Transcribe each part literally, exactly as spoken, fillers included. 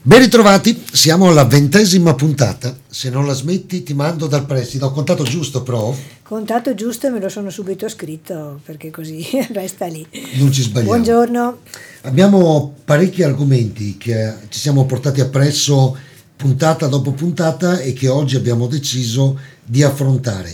Ben ritrovati, siamo alla ventesima puntata. Se non la smetti ti mando dal prestito. Ho contato giusto, prof? Contato giusto e me lo sono subito scritto perché così resta lì. Non ci sbagliamo. Buongiorno. Abbiamo parecchi argomenti che ci siamo portati appresso puntata dopo puntata e che oggi abbiamo deciso di affrontare.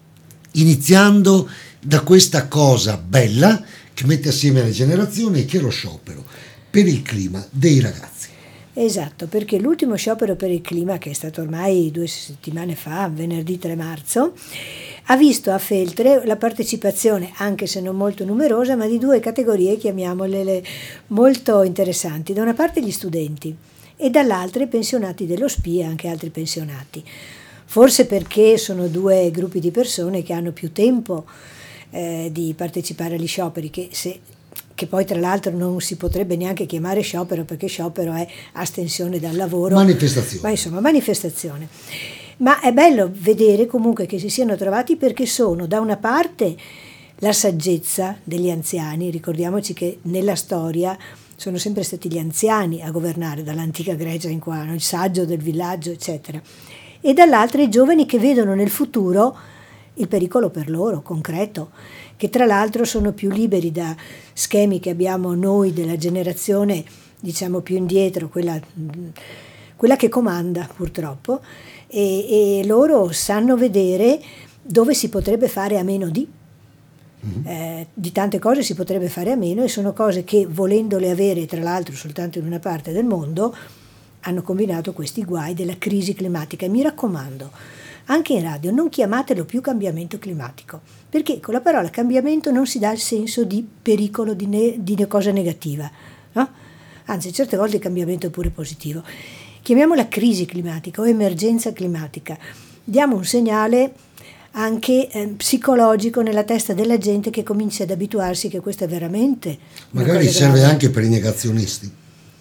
Iniziando da questa cosa bella che mette assieme le generazioni, che è lo sciopero per il clima dei ragazzi. Esatto, perché l'ultimo sciopero per il clima, che è stato ormai due settimane fa, venerdì tre marzo, ha visto a Feltre la partecipazione, anche se non molto numerosa, ma di due categorie, chiamiamole molto interessanti. Da una parte gli studenti e dall'altra i pensionati dello S P I e anche altri pensionati. Forse perché sono due gruppi di persone che hanno più tempo eh, di partecipare agli scioperi, che se che poi tra l'altro non si potrebbe neanche chiamare sciopero, perché sciopero è astensione dal lavoro. Manifestazione. Ma insomma, manifestazione. Ma è bello vedere comunque che si siano trovati, perché sono da una parte la saggezza degli anziani. Ricordiamoci che nella storia sono sempre stati gli anziani a governare, dall'antica Grecia in qua, il saggio del villaggio, eccetera. E dall'altra i giovani che vedono nel futuro il pericolo per loro, concreto, che tra l'altro sono più liberi da schemi che abbiamo noi della generazione, diciamo più indietro, quella, quella che comanda purtroppo, e, e loro sanno vedere dove si potrebbe fare a meno di. Eh, di tante cose si potrebbe fare a meno, e sono cose che, volendole avere tra l'altro soltanto in una parte del mondo, hanno combinato questi guai della crisi climatica. E mi raccomando, anche in radio non chiamatelo più cambiamento climatico, perché con la parola cambiamento non si dà il senso di pericolo, di, ne, di cosa negativa, no? Anzi, certe volte il cambiamento è pure positivo. Chiamiamola crisi climatica o emergenza climatica. Diamo un segnale anche eh, psicologico nella testa della gente, che comincia ad abituarsi che questo è veramente magari serve grave. Anche per i negazionisti.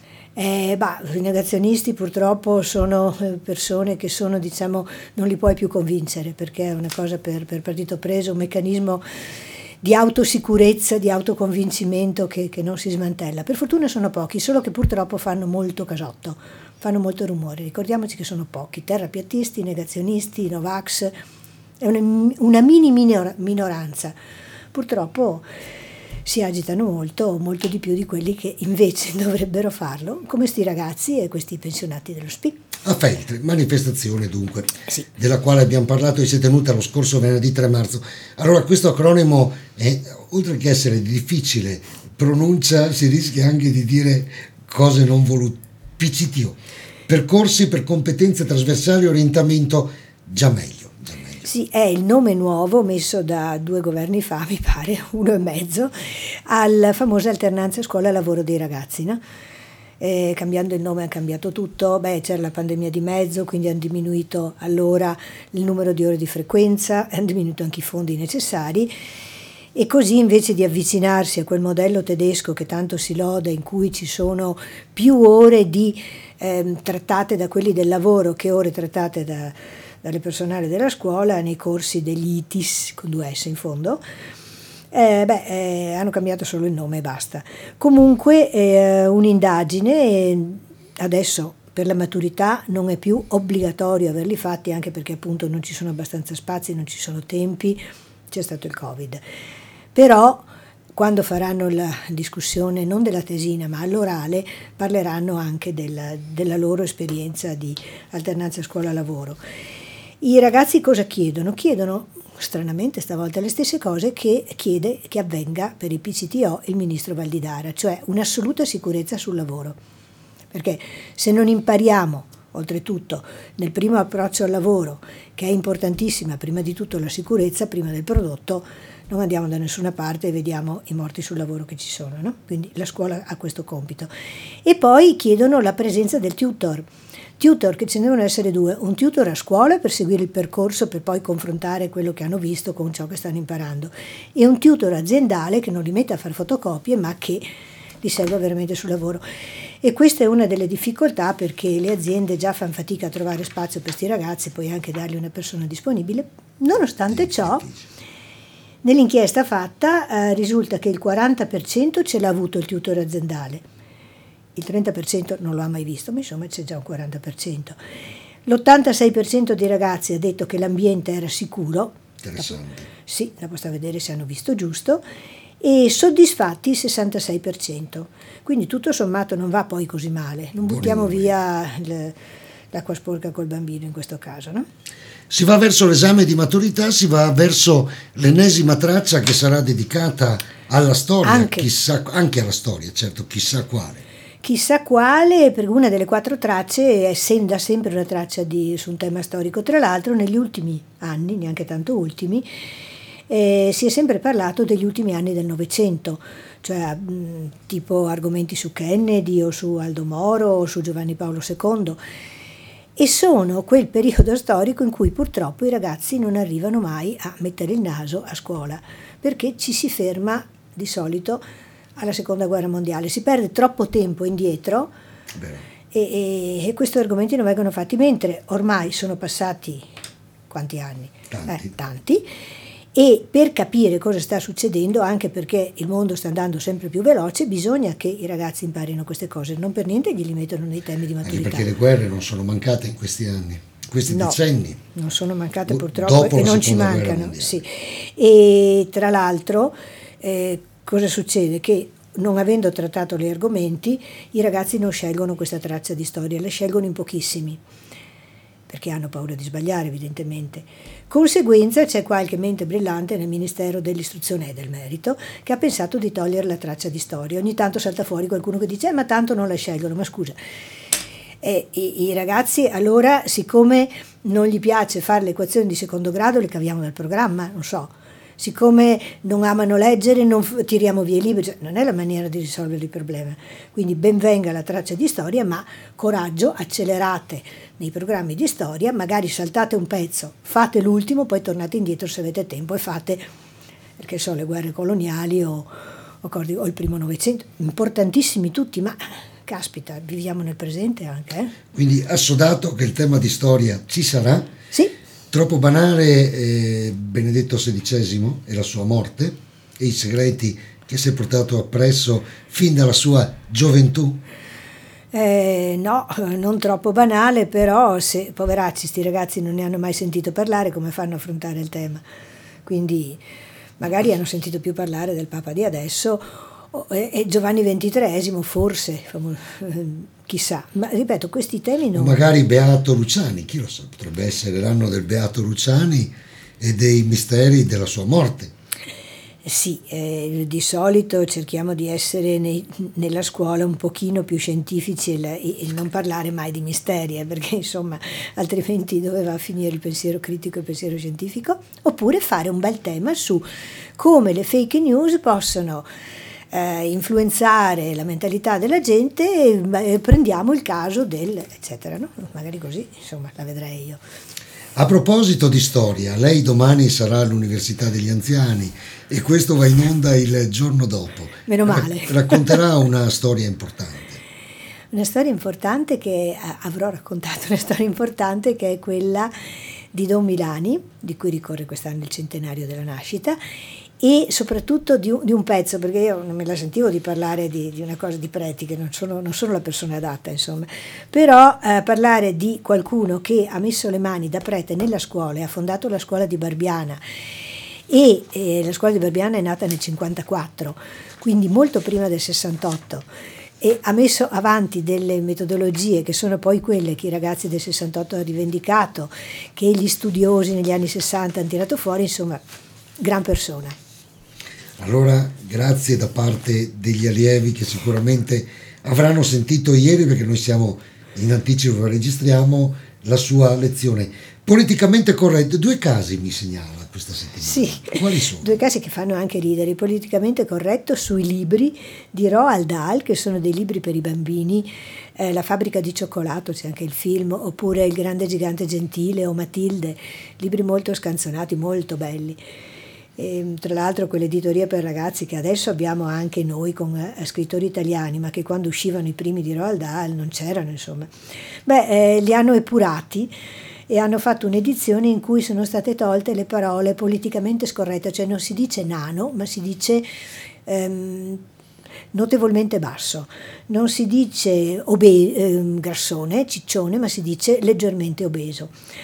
Eh, bah, i negazionisti purtroppo sono persone che sono, diciamo, non li puoi più convincere, perché è una cosa per, per partito preso, un meccanismo di autosicurezza, di autoconvincimento che, che non si smantella. Per fortuna sono pochi, solo che purtroppo fanno molto casotto, fanno molto rumore. Ricordiamoci che sono pochi: terrapiattisti, negazionisti, Novax, è una, una mini minor, minoranza. Purtroppo si agitano molto, molto di più di quelli che invece dovrebbero farlo, come sti ragazzi e questi pensionati dello S P I. A Feltre, manifestazione dunque, sì. della quale abbiamo parlato e si è tenuta lo scorso venerdì tre marzo. Allora, questo acronimo, è, oltre che essere di difficile pronuncia, si rischia anche di dire cose non volute. P C T O, percorsi per competenze trasversali e orientamento, già meglio. Sì, è il nome nuovo messo da due governi fa, mi pare, uno e mezzo, alla famosa alternanza scuola-lavoro dei ragazzi, no? Eh, cambiando il nome ha cambiato tutto. Beh, c'era la pandemia di mezzo, quindi hanno diminuito allora il numero di ore di frequenza, hanno diminuito anche i fondi necessari, e così, invece di avvicinarsi a quel modello tedesco che tanto si loda, in cui ci sono più ore di eh, trattate da quelli del lavoro che ore trattate da dalle personale della scuola nei corsi degli I T I S, con due S in fondo, eh, beh, eh, hanno cambiato solo il nome e basta. Comunque eh, un'indagine, eh, adesso per la maturità non è più obbligatorio averli fatti, anche perché appunto non ci sono abbastanza spazi, non ci sono tempi, c'è stato il Covid. Però quando faranno la discussione non della tesina ma all'orale, parleranno anche della, della loro esperienza di alternanza scuola-lavoro. I ragazzi cosa chiedono? Chiedono, stranamente stavolta, le stesse cose che chiede che avvenga per il P C T O il ministro Valditara, cioè un'assoluta sicurezza sul lavoro. Perché se non impariamo, oltretutto, nel primo approccio al lavoro, che è importantissima, prima di tutto la sicurezza, prima del prodotto, non andiamo da nessuna parte e vediamo i morti sul lavoro che ci sono, no? Quindi la scuola ha questo compito. E poi chiedono la presenza del tutor. Tutor, che ce ne devono essere due: un tutor a scuola per seguire il percorso, per poi confrontare quello che hanno visto con ciò che stanno imparando, e un tutor aziendale che non li mette a fare fotocopie ma che li serve veramente sul lavoro. E questa è una delle difficoltà, perché le aziende già fanno fatica a trovare spazio per questi ragazzi, poi anche dargli una persona disponibile. Nonostante ciò, nell'inchiesta fatta eh, risulta che il quaranta per cento ce l'ha avuto il tutor aziendale, il trenta per cento non lo ha mai visto, ma insomma c'è già un quaranta per cento. L'ottantasei per cento dei ragazzi ha detto che l'ambiente era sicuro. Interessante. Sì, la posso vedere se hanno visto giusto. E soddisfatti il sessantasei per cento. Quindi tutto sommato non va poi così male. Non buttiamo via il, l'acqua sporca col bambino in questo caso, no? Si va verso l'esame di maturità, si va verso l'ennesima traccia che sarà dedicata alla storia, anche, chissà, anche alla storia, certo, chissà quale. Chissà quale, perché una delle quattro tracce è sem- da sempre una traccia di, su un tema storico. Tra l'altro negli ultimi anni, neanche tanto ultimi, eh, si è sempre parlato degli ultimi anni del Novecento, cioè mh, tipo argomenti su Kennedy o su Aldo Moro o su Giovanni Paolo secondo, e sono quel periodo storico in cui purtroppo i ragazzi non arrivano mai a mettere il naso a scuola, perché ci si ferma di solito alla seconda guerra mondiale, si perde troppo tempo indietro e, e, e questi argomenti non vengono fatti, mentre ormai sono passati quanti anni? Tanti. Eh, tanti, e per capire cosa sta succedendo, anche perché il mondo sta andando sempre più veloce, bisogna che i ragazzi imparino queste cose, non per niente glieli mettono nei temi di maturità. Anche perché le guerre non sono mancate in questi anni, in questi no, decenni. Non sono mancate purtroppo Dopo e non ci mancano. Sì. E tra l'altro eh, cosa succede? Che non avendo trattato gli argomenti, i ragazzi non scelgono questa traccia di storia, la scelgono in pochissimi, perché hanno paura di sbagliare evidentemente. Conseguenza c'è qualche mente brillante nel Ministero dell'Istruzione e del Merito che ha pensato di togliere la traccia di storia. Ogni tanto salta fuori qualcuno che dice eh, ma tanto non la scelgono, ma scusa. E i, i ragazzi allora, siccome non gli piace fare le equazioni di secondo grado, le caviamo dal programma, non so. Siccome non amano leggere, non f- tiriamo via i libri, cioè, non è la maniera di risolvere il problema. Quindi ben venga la traccia di storia, ma coraggio, accelerate nei programmi di storia, magari saltate un pezzo, fate l'ultimo, poi tornate indietro se avete tempo e fate, perché so, le guerre coloniali o, o, o il primo Novecento, importantissimi tutti, ma caspita, viviamo nel presente anche. Eh? Quindi assodato che il tema di storia ci sarà. Sì. Troppo banale eh, Benedetto sedicesimo e la sua morte e i segreti che si è portato appresso fin dalla sua gioventù? Eh, no, non troppo banale, però se poveracci sti ragazzi non ne hanno mai sentito parlare, come fanno a affrontare il tema? Quindi magari hanno sentito più parlare del Papa di adesso e, e Giovanni ventitreesimo forse, chissà, ma ripeto, questi temi non... Magari Beato Luciani, chi lo sa, potrebbe essere l'anno del Beato Luciani e dei misteri della sua morte. Sì, eh, di solito cerchiamo di essere nei, nella scuola un pochino più scientifici e, la, e non parlare mai di misteri, eh, perché insomma altrimenti dove va a finire il pensiero critico e il pensiero scientifico? Oppure fare un bel tema su come le fake news possono eh, influenzare la mentalità della gente e eh, prendiamo il caso del eccetera, no? Magari così, insomma, la vedrei io. A proposito di storia, lei domani sarà all'Università degli Anziani e questo va in onda il giorno dopo. Meno male. Racconterà una storia importante. Una storia importante che avrò raccontato, una storia importante che è quella di Don Milani, di cui ricorre quest'anno il centenario della nascita, e soprattutto di un, di un pezzo, perché io non me la sentivo di parlare di, di una cosa di preti, che non sono, non sono la persona adatta, insomma, però eh, parlare di qualcuno che ha messo le mani da prete nella scuola e ha fondato la scuola di Barbiana, e eh, la scuola di Barbiana è nata nel cinquantaquattro, quindi molto prima del sessantotto, e ha messo avanti delle metodologie che sono poi quelle che i ragazzi del sessantotto hanno rivendicato, che gli studiosi negli anni sessanta hanno tirato fuori, insomma, gran persona. Allora, grazie da parte degli allievi che sicuramente avranno sentito ieri, perché noi siamo in anticipo, registriamo la sua lezione. Politicamente corretto, due casi mi segnala questa settimana. Sì, quali sono? Due casi che fanno anche ridere. Politicamente corretto sui libri di Roald Dahl, che sono dei libri per i bambini, eh, La fabbrica di cioccolato, c'è anche il film, oppure Il grande gigante gentile o Matilde, libri molto scanzonati, molto belli. E, tra l'altro quell'editoria per ragazzi che adesso abbiamo anche noi con eh, scrittori italiani, ma che quando uscivano i primi di Roald Dahl non c'erano, insomma. Beh, eh, li hanno epurati e hanno fatto un'edizione in cui sono state tolte le parole politicamente scorrette, cioè non si dice nano, ma si dice ehm, notevolmente basso. Non si dice obe- eh, grassone, ciccione, ma si dice leggermente obeso.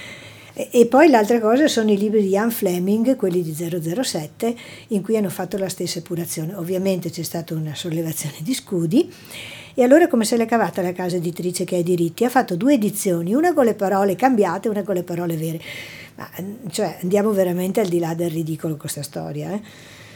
E, e poi l'altra cosa sono i libri di Ian Fleming, quelli di zero zero sette, in cui hanno fatto la stessa epurazione. Ovviamente c'è stata una sollevazione di scudi. E allora come se l'è cavata la casa editrice che ha i diritti? Ha fatto due edizioni, una con le parole cambiate e una con le parole vere. Ma cioè andiamo veramente al di là del ridicolo con questa storia. Eh?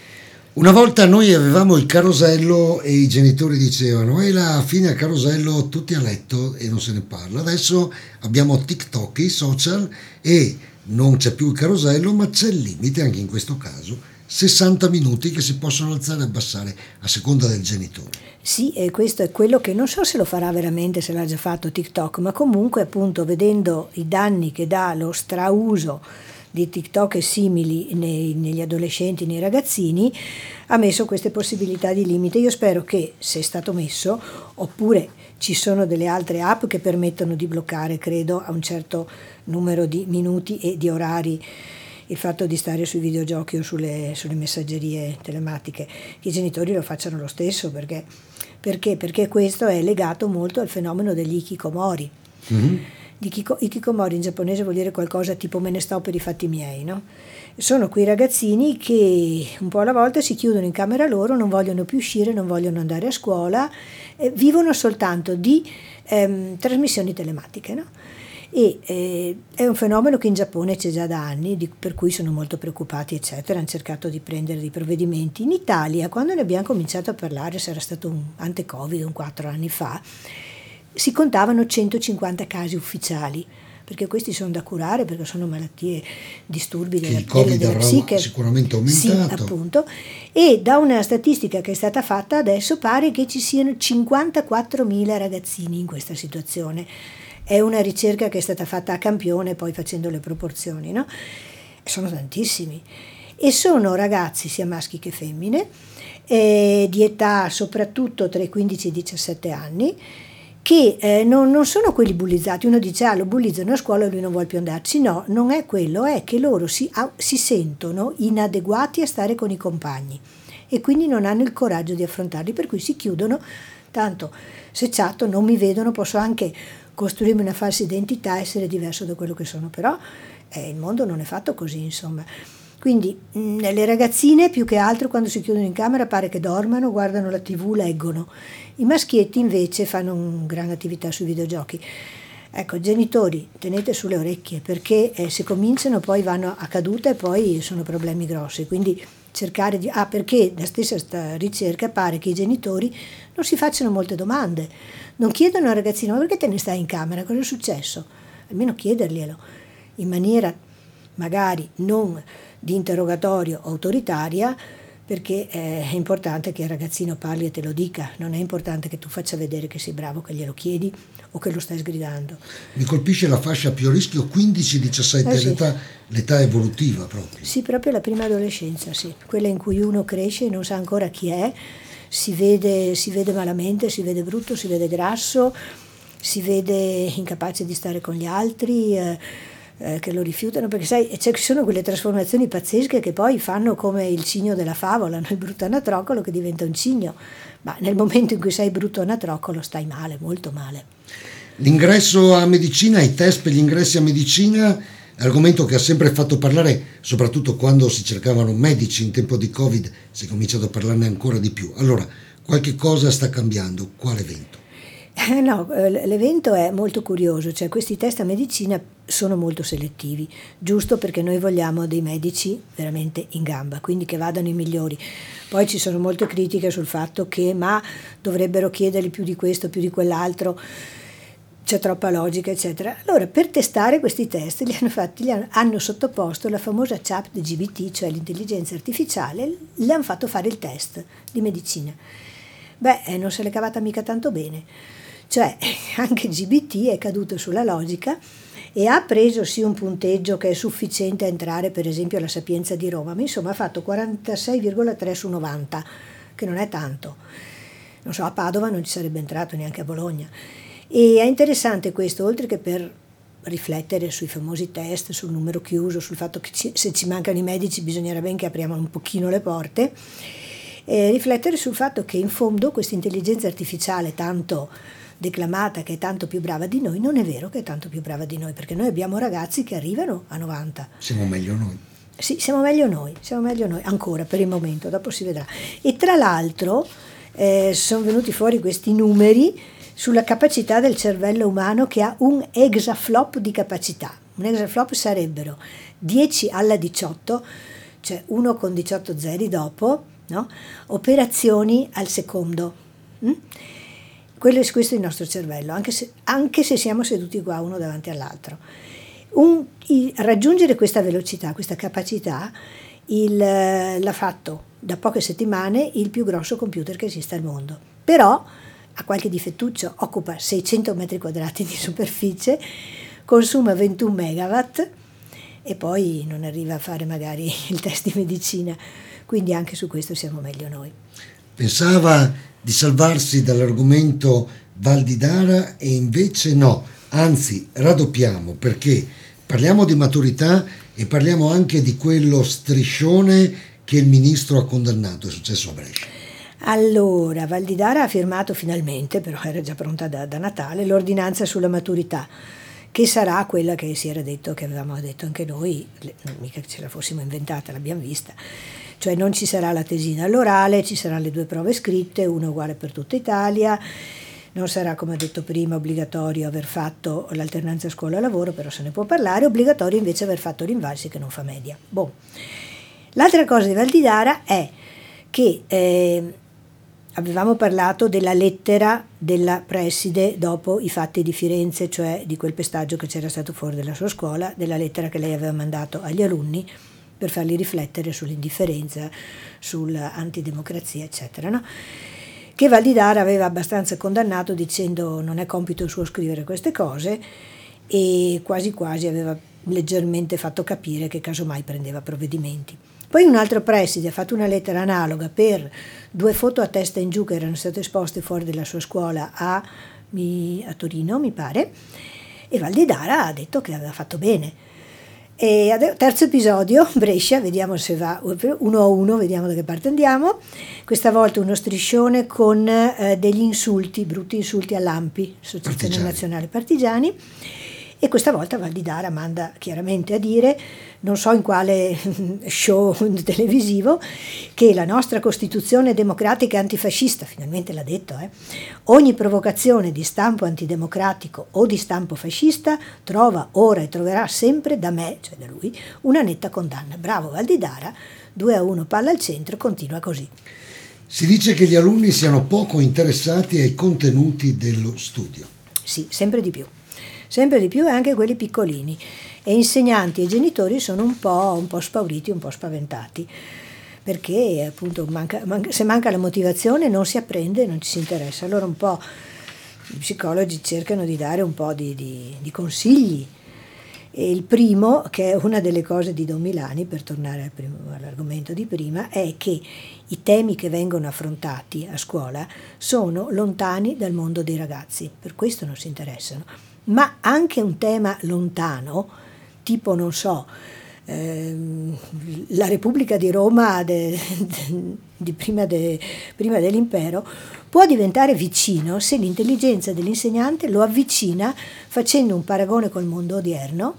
Una volta noi avevamo il carosello e i genitori dicevano e la fine al carosello tutti a letto e non se ne parla. Adesso abbiamo TikTok, i social e non c'è più il carosello ma c'è il limite anche in questo caso. sessanta minuti che si possono alzare e abbassare a seconda del genitore. Sì, e questo è quello che non so se lo farà veramente, se l'ha già fatto TikTok, ma comunque appunto vedendo i danni che dà lo strauso di TikTok e simili nei, negli adolescenti, nei ragazzini, ha messo queste possibilità di limite. Io spero che, se è stato messo, oppure ci sono delle altre app che permettono di bloccare, credo, a un certo numero di minuti e di orari il fatto di stare sui videogiochi o sulle, sulle messaggerie telematiche, che i genitori lo facciano lo stesso, perché, perché, perché questo è legato molto al fenomeno degli hikikomori. Mm-hmm. Hikikomori in giapponese vuol dire qualcosa tipo me ne sto per i fatti miei, no? Sono quei ragazzini che un po' alla volta si chiudono in camera loro, non vogliono più uscire, non vogliono andare a scuola, eh, vivono soltanto di ehm, trasmissioni telematiche, no? E eh, è un fenomeno che in Giappone c'è già da anni, di, per cui sono molto preoccupati eccetera, hanno cercato di prendere dei provvedimenti. In Italia, quando ne abbiamo cominciato a parlare, sarà stato un ante-Covid, un quattro anni fa, si contavano centocinquanta casi ufficiali, perché questi sono da curare, perché sono malattie, disturbi che della, il Covid della, della psiche. Sicuramente aumentato. Sì, appunto. E da una statistica che è stata fatta adesso pare che ci siano cinquantaquattromila ragazzini in questa situazione. È una ricerca che è stata fatta a campione, poi facendo le proporzioni, no? Sono tantissimi. E sono ragazzi, sia maschi che femmine, eh, di età soprattutto tra i quindici e i diciassette anni, che eh, non, non sono quelli bullizzati. Uno dice, ah, lo bullizzano a scuola e lui non vuole più andarci. No, non è quello, è che loro si, ah, si sentono inadeguati a stare con i compagni e quindi non hanno il coraggio di affrontarli, per cui si chiudono. Tanto se chatto non mi vedono, posso anche costruirmi una falsa identità, essere diverso da quello che sono, però eh, il mondo non è fatto così, insomma. Quindi mh, le ragazzine più che altro quando si chiudono in camera pare che dormano, guardano la tivù, leggono. I maschietti invece fanno una gran attività sui videogiochi. Ecco, genitori, tenete sulle orecchie, perché eh, se cominciano poi vanno a caduta e poi sono problemi grossi, quindi cercare di... Ah, perché la stessa ricerca pare che i genitori non si facciano molte domande, non chiedono al ragazzino, ma perché te ne stai in camera, cosa è successo? Almeno chiederglielo, in maniera magari non di interrogatorio autoritaria, perché è importante che il ragazzino parli e te lo dica, non è importante che tu faccia vedere che sei bravo, che glielo chiedi o che lo stai sgridando. Mi colpisce la fascia più a rischio quindici diciassette, eh sì. l'età, l'età evolutiva proprio. Sì, proprio la prima adolescenza, sì, quella in cui uno cresce e non sa ancora chi è, si vede, si vede malamente, si vede brutto, si vede grasso, si vede incapace di stare con gli altri, eh, eh, che lo rifiutano, perché sai, ci sono quelle trasformazioni pazzesche che poi fanno come il cigno della favola, no? Il brutto anatroccolo che diventa un cigno, ma nel momento in cui sei brutto anatroccolo stai male, molto male. L'ingresso a medicina, i test per gli ingressi a medicina, argomento che ha sempre fatto parlare, soprattutto quando si cercavano medici in tempo di Covid, si è cominciato a parlarne ancora di più. Allora, qualche cosa sta cambiando, quale evento? Eh no, l'evento è molto curioso, cioè questi test a medicina sono molto selettivi, giusto perché noi vogliamo dei medici veramente in gamba, quindi che vadano i migliori. Poi ci sono molte critiche sul fatto che ma dovrebbero chiedergli più di questo, più di quell'altro, c'è troppa logica, eccetera. Allora, per testare questi test, li hanno fatti, li hanno, hanno sottoposto la famosa chat G P T, cioè l'intelligenza artificiale, le hanno fatto fare il test di medicina. Beh, eh, non se l'è cavata mica tanto bene. Cioè, anche G P T è caduto sulla logica e ha preso sì un punteggio che è sufficiente a entrare, per esempio, alla Sapienza di Roma, ma insomma ha fatto quarantasei virgola tre su novanta, che non è tanto. Non so, a Padova non ci sarebbe entrato, neanche a Bologna. E è interessante questo, oltre che per riflettere sui famosi test, sul numero chiuso, sul fatto che ci, se ci mancano i medici bisognerà ben che apriamo un pochino le porte, e riflettere sul fatto che in fondo questa intelligenza artificiale tanto declamata, che è tanto più brava di noi, non è vero che è tanto più brava di noi, perché noi abbiamo ragazzi che arrivano a novanta. Siamo meglio noi. Sì, siamo meglio noi, siamo meglio noi, ancora per il momento, dopo si vedrà. E tra l'altro eh, sono venuti fuori questi numeri sulla capacità del cervello umano, che ha un exaflop di capacità. Un exaflop sarebbero dieci alla diciotto, cioè uno con diciotto zeri dopo, no? Operazioni al secondo. Mm? Quello è, questo è il nostro cervello, anche se, anche se siamo seduti qua uno davanti all'altro. Un, il, raggiungere questa velocità, questa capacità, il, l'ha fatto da poche settimane il più grosso computer che esiste al mondo. Però ha qualche difettuccio, occupa seicento metri quadrati di superficie, consuma ventuno megawatt e poi non arriva a fare magari il test di medicina, quindi anche su questo siamo meglio noi. Pensava di salvarsi dall'argomento Val di Dara e invece no, anzi raddoppiamo, perché parliamo di maturità e parliamo anche di quello striscione che il ministro ha condannato, è successo a Brescia. Allora, Val di Dara ha firmato finalmente, però era già pronta da, da Natale, l'ordinanza sulla maturità, che sarà quella che si era detto, che avevamo detto anche noi, non mica ce la fossimo inventata, l'abbiamo vista, cioè non ci sarà la tesina all'orale, ci saranno le due prove scritte, una uguale per tutta Italia, non sarà, come ho detto prima, obbligatorio aver fatto l'alternanza scuola-lavoro, però se ne può parlare, obbligatorio invece aver fatto l'Invalsi che non fa media. Boh. L'altra cosa di Val di Dara è che eh, avevamo parlato della lettera della preside dopo i fatti di Firenze, cioè di quel pestaggio che c'era stato fuori dalla sua scuola, della lettera che lei aveva mandato agli alunni per farli riflettere sull'indifferenza, sull'antidemocrazia, eccetera, no? Che Val di Dara aveva abbastanza condannato dicendo non è compito suo scrivere queste cose e quasi quasi aveva leggermente fatto capire che casomai prendeva provvedimenti. Poi un altro preside ha fatto una lettera analoga per due foto a testa in giù che erano state esposte fuori dalla sua scuola a, a Torino, mi pare, e Val di Dara ha detto che aveva fatto bene. E adesso, terzo episodio, Brescia, vediamo se va uno a uno, vediamo da che parte andiamo. Questa volta uno striscione con eh, degli insulti, brutti insulti all'Ampi, Associazione Nazionale Partigiani, e questa volta Val di Dara manda chiaramente a dire, non so in quale show televisivo, che la nostra Costituzione democratica e antifascista, finalmente l'ha detto, eh, ogni provocazione di stampo antidemocratico o di stampo fascista trova ora e troverà sempre da me, cioè da lui, una netta condanna. Bravo Val di Dara, due a uno palla al centro, continua così. Si dice che gli alunni siano poco interessati ai contenuti dello studio. Sì, sempre di più. Sempre di più e anche quelli piccolini, e insegnanti e genitori sono un po', un po' spauriti, un po' spaventati, perché appunto manca, manca, se manca la motivazione non si apprende, non ci si interessa. Allora un po' i psicologi cercano di dare un po' di, di, di consigli, e il primo, che è una delle cose di Don Milani, per tornare al primo, all'argomento di prima, è che i temi che vengono affrontati a scuola sono lontani dal mondo dei ragazzi, per questo non si interessano. Ma anche un tema lontano, tipo, non so, ehm, la Repubblica di Roma de, de, di prima, de, prima dell'impero, può diventare vicino se l'intelligenza dell'insegnante lo avvicina facendo un paragone col mondo odierno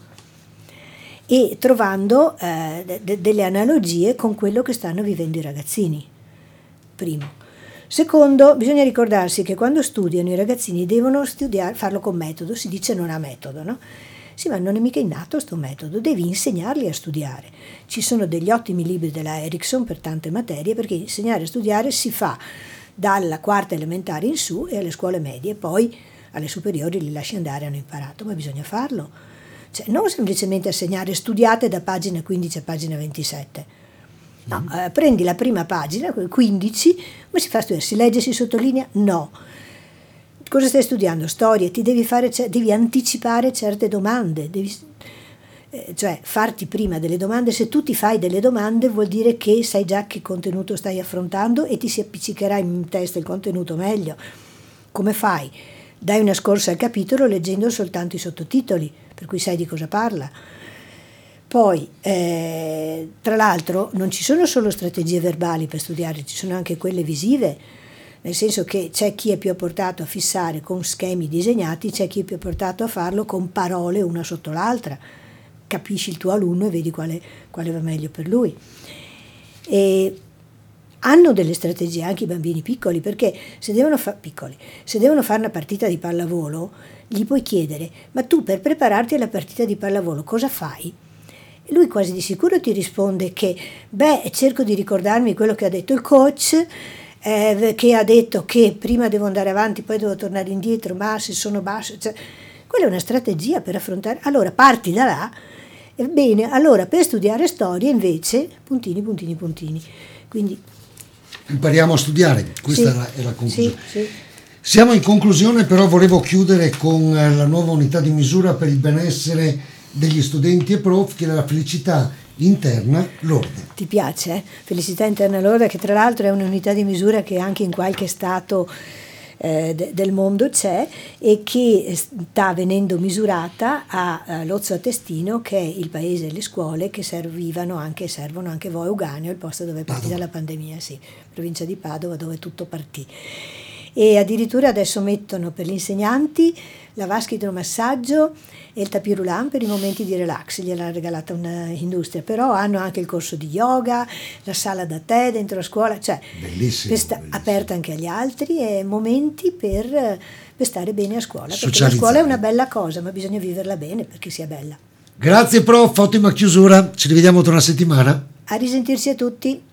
e trovando eh, de, delle analogie con quello che stanno vivendo i ragazzini. Primo. Secondo, bisogna ricordarsi che quando studiano i ragazzini devono studiare, farlo con metodo, si dice non ha metodo, no? Sì, ma non è mica innato sto metodo, devi insegnarli a studiare. Ci sono degli ottimi libri della Erickson per tante materie, perché insegnare a studiare si fa dalla quarta elementare in su e alle scuole medie, poi alle superiori li lasci andare, hanno imparato, ma bisogna farlo. Cioè, non semplicemente assegnare studiate da pagina quindici a pagina ventisette. No, eh, prendi la prima pagina, quindici, come si fa a studiare? Si legge, si sottolinea? No. Cosa stai studiando? Storia, ti devi fare, devi anticipare certe domande, devi, eh, cioè farti prima delle domande. Se tu ti fai delle domande vuol dire che sai già che contenuto stai affrontando e ti si appiccicherà in testa il contenuto meglio. Come fai? Dai una scorsa al capitolo leggendo soltanto i sottotitoli, per cui sai di cosa parla. Poi, eh, tra l'altro, non ci sono solo strategie verbali per studiare, ci sono anche quelle visive, nel senso che c'è chi è più portato a fissare con schemi disegnati, c'è chi è più portato a farlo con parole una sotto l'altra. Capisci il tuo alunno e vedi quale, quale va meglio per lui. E hanno delle strategie anche i bambini piccoli, perché se devono, fa- piccoli, se devono fare una partita di pallavolo, gli puoi chiedere: ma tu per prepararti alla partita di pallavolo cosa fai? E lui quasi di sicuro ti risponde che, beh, cerco di ricordarmi quello che ha detto il coach, eh, che ha detto che prima devo andare avanti, poi devo tornare indietro, ma se sono basso... Cioè, quella è una strategia per affrontare... Allora, parti da là. Bene, allora per studiare storia invece, puntini, puntini, puntini. Quindi... impariamo a studiare, questa sì, è, la, è la conclusione. Sì, sì. Siamo in conclusione, però volevo chiudere con la nuova unità di misura per il benessere degli studenti e prof, che è la felicità interna lorda. Ti piace? Eh? Felicità interna lorda, che tra l'altro è un'unità di misura che anche in qualche stato eh, de- del mondo c'è e che sta venendo misurata a, a Lozzo a Testino, che è il paese e le scuole che servivano anche, servono anche voi, Uganeo, il posto dove è partita la pandemia, sì, provincia di Padova, dove tutto partì. E addirittura adesso mettono per gli insegnanti la vasca idromassaggio e il tapis roulant per i momenti di relax, gliel'ha regalata un'industria, però hanno anche il corso di yoga, la sala da tè dentro la scuola, cioè bellissimo, sta, bellissimo. aperta anche agli altri, e momenti per, per stare bene a scuola, perché la scuola è una bella cosa, ma bisogna viverla bene perché sia bella. Grazie prof, ottima chiusura, ci rivediamo tra una settimana. A risentirsi a tutti.